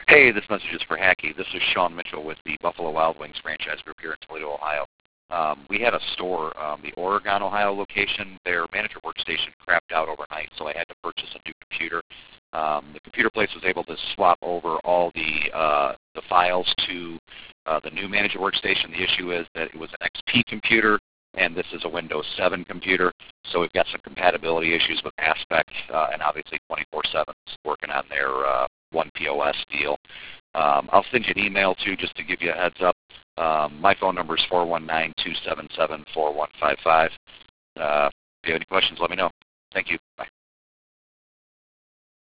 Hey, this message is for Hackey. This is Sean Mitchell with the Buffalo Wild Wings franchise group here in Toledo, Ohio. We had a store, the Oregon, Ohio location. Their manager workstation crapped out overnight, so I had to purchase a new computer. The computer place was able to swap over all the files to the new manager workstation. The issue is that it was an XP computer, and this is a Windows 7 computer, so we've got some compatibility issues with Aspect, and obviously 24/7 is working on their One POS deal. I'll send you an email, too, just to give you a heads up. My phone number is 419-277-4155. If you have any questions, let me know. Thank you. Bye.